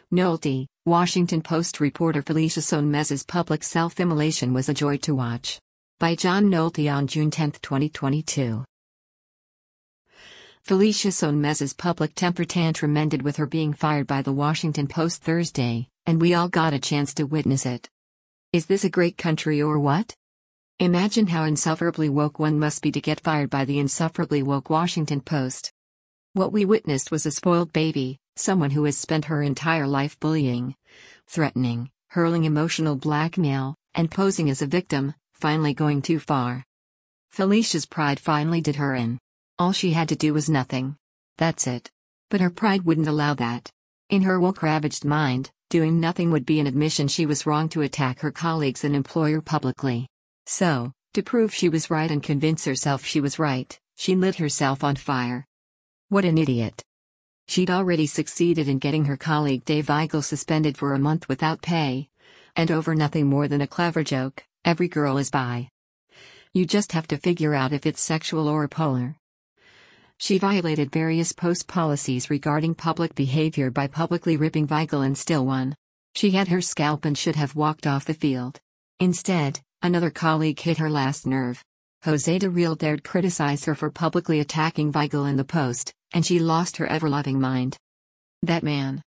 Nolte, Washington Post reporter Felicia Sonmez's public self-immolation was a joy to watch. By John Nolte on June 10, 2022. Felicia Sonmez's public temper tantrum ended with her being fired by the Washington Post Thursday, and we all got a chance to witness it. Is this a great country or what? Imagine how insufferably woke one must be to get fired by the insufferably woke Washington Post. What we witnessed was a spoiled baby, someone who has spent her entire life bullying, threatening, hurling emotional blackmail, and posing as a victim, finally going too far. Felicia's pride finally did her in. All she had to do was nothing. That's it. But her pride wouldn't allow that. In her woke-ravaged mind, doing nothing would be an admission she was wrong to attack her colleagues and employer publicly. So, to prove she was right and convince herself she was right, she lit herself on fire. What an idiot. She'd already succeeded in getting her colleague Dave Weigel suspended for a month without pay. And over nothing more than a clever joke, every girl is bi. You just have to figure out if it's sexual or polar. She violated various Post policies regarding public behavior by publicly ripping Weigel and still won. She had her scalp and should have walked off the field. Instead, another colleague hit her last nerve. Jose de Real dared criticize her for publicly attacking Weigel in the Post, and she lost her ever-loving mind. That man.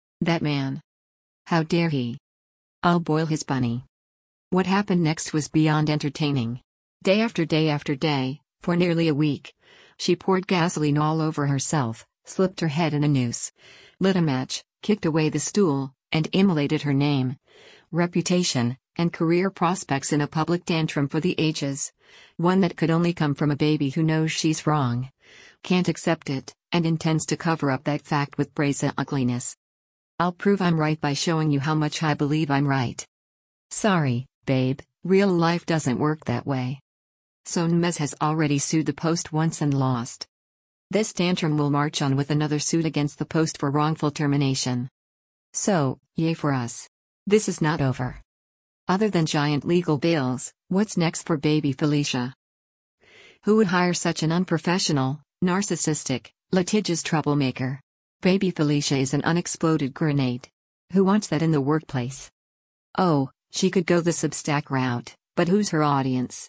How dare he? I'll boil his bunny. What happened next was beyond entertaining. Day after day after day, for nearly a week, she poured gasoline all over herself, slipped her head in a noose, lit a match, kicked away the stool, and immolated her name, reputation, and career prospects in a public tantrum for the ages. One that could only come from a baby who knows she's wrong, can't accept it, and intends to cover up that fact with brazen ugliness. I'll prove I'm right by showing you how much I believe I'm right. Sorry, babe, real life doesn't work that way. Sonmez has already sued the Post once and lost. This tantrum will march on with another suit against the Post for wrongful termination. So, yay for us. This is not over. Other than giant legal bills, what's next for baby Felicia? Who would hire such an unprofessional, narcissistic, litigious troublemaker? Baby Felicia is an unexploded grenade. Who wants that in the workplace? Oh, she could go the Substack route, but who's her audience?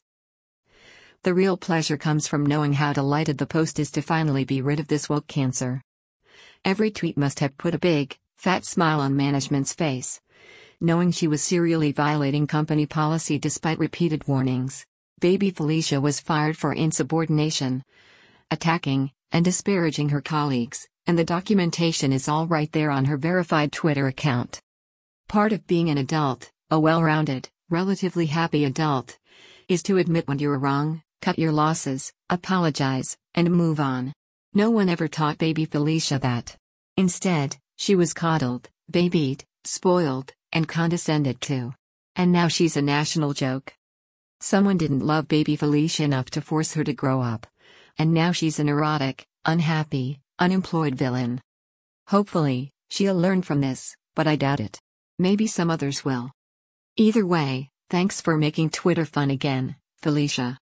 The real pleasure comes from knowing how delighted the Post is to finally be rid of this woke cancer. Every tweet must have put a big, fat smile on management's face. Knowing she was serially violating company policy despite repeated warnings, baby Felicia was fired for insubordination, attacking, and disparaging her colleagues, and the documentation is all right there on her verified Twitter account. Part of being an adult, a well-rounded, relatively happy adult, is to admit when you're wrong, cut your losses, apologize, and move on. No one ever taught baby Felicia that. Instead, she was coddled, babied, spoiled, and condescended to. And now she's a national joke. Someone didn't love baby Felicia enough to force her to grow up. And now she's a neurotic, unhappy, unemployed villain. Hopefully, she'll learn from this, but I doubt it. Maybe some others will. Either way, thanks for making Twitter fun again, Felicia.